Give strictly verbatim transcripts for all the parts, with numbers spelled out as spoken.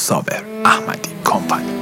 صابر احمدی کمپانی.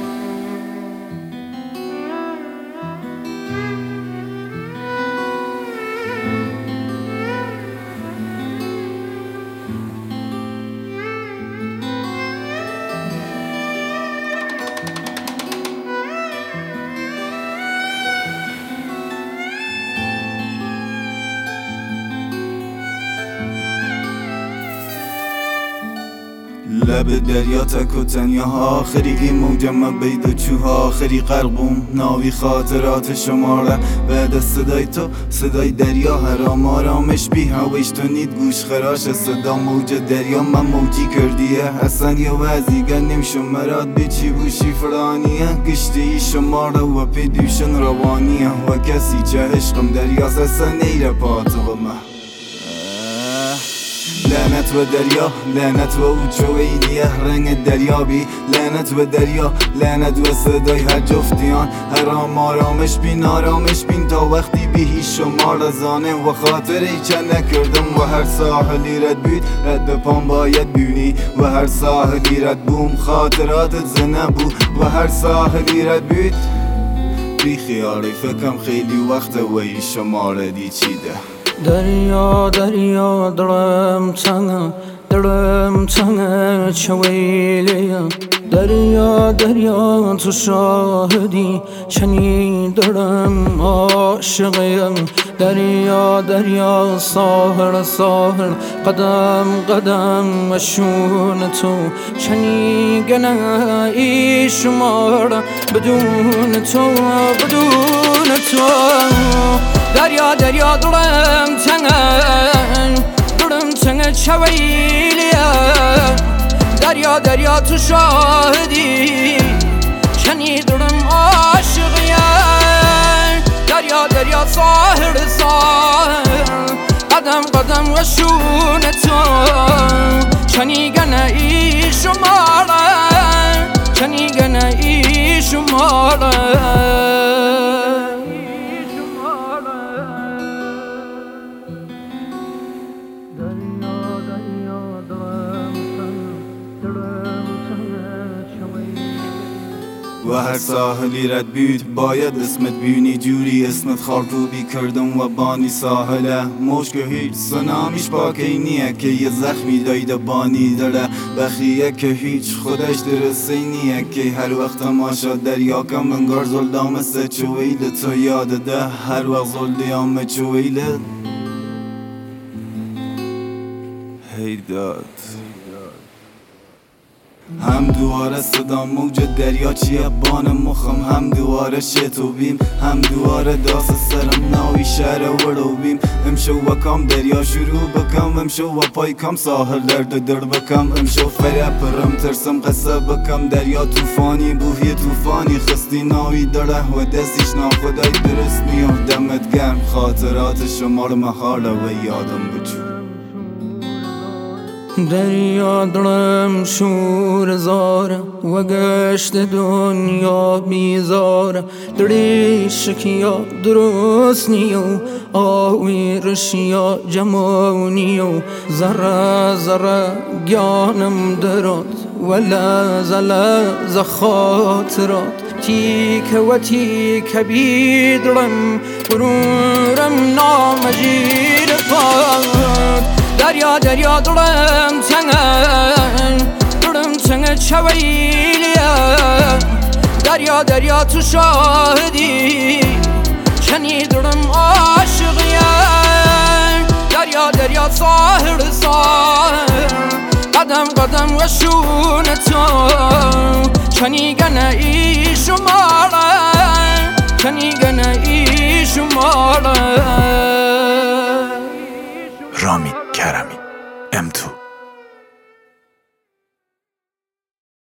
لب دریا تک و تنیاها آخری این موج ما بید و چوها آخری قلبم ناوی خاطرات شماره بعد صدای تو صدای دریا هرام آرامش بی هویش تو نید گوش خراش صدا موج دریا من موجی کردیه حسن یا وزیگه نمیشم مراد بیچی بوشی فرانیه گشتی شماره و پیدوشن روانیه و کسی چه عشقم دریا سسا نیره پاتغمه لعنت و دریا لعنت و اوچویلیه رنگ دریابی لعنت و دریا لعنت و صدای هر جفتیان هرام آرامش بین آرامش بین تا وقتی بی هیچ شما رزانه و خاطری چه نکردم و هر ساحلی رد بود رد به پام باید بیونی و هر ساحلی رد بوم خاطراتت زنه بود و هر ساحلی رد بود بی خیالی فکرم خیلی وقت وی شما ردی چیده دریا دریا درم تنگ درم تنگ چویلیا دریا دریا تو شاهدی چنین درم عاشقیم دریا دریا ساحر ساحر قدم قدم مشون تو چنین گناهی شمار بدون تو بدون تو دریا دریا درم تنگ درم تنگ چویلیا دریا دریا تو شاهدی چنی درم عاشقیم دریا دریا ساحر ساحر قدم قدم و شون تو چنی گناهی شماره چنی گناهی شماره و هر ساحلی رد بود باید اسمت بیونی جوری اسمت خارکوبی کردم و بانی ساحله مشک هیچ سنامیش پاکی نیه که یه زخمی دایده بانی داره بخیه که هیچ خودش درسته نیه که هر وقت تماشا دریا کم انگار زلدام سه چویله تو یاده ده هر وقت زلدیام چویله هیداد هم دواره صدا موج دریا چیه بان مخم هم دواره شتو بیم هم دواره داست سرم ناوی شهر ورو بیم امشو وکم دریا شروع بکم امشو و پای کم ساحل درد در بکم امشو فره پرم ترسم قصه بکم دریا توفانی بوهی توفانی خستی ناوی داره و دستیش ناخدای درست میام دمت گرم خاطرات شما رو محاله و یادم بجو دریا درم شور زار و گشت دنیا بیزار دریش کیا درست نیو آوی رشیا جمونیو زره زره گیانم درات ولا زلا زخاطرات تیک و تیک بیدرم برورم نامجید فاد دریا دریا درم تنگ درم تنگ چویلیا دریا دریا تو شاهدی چنی درم عاشقیم دریا دریا ساحر ساحر قدم قدم و شون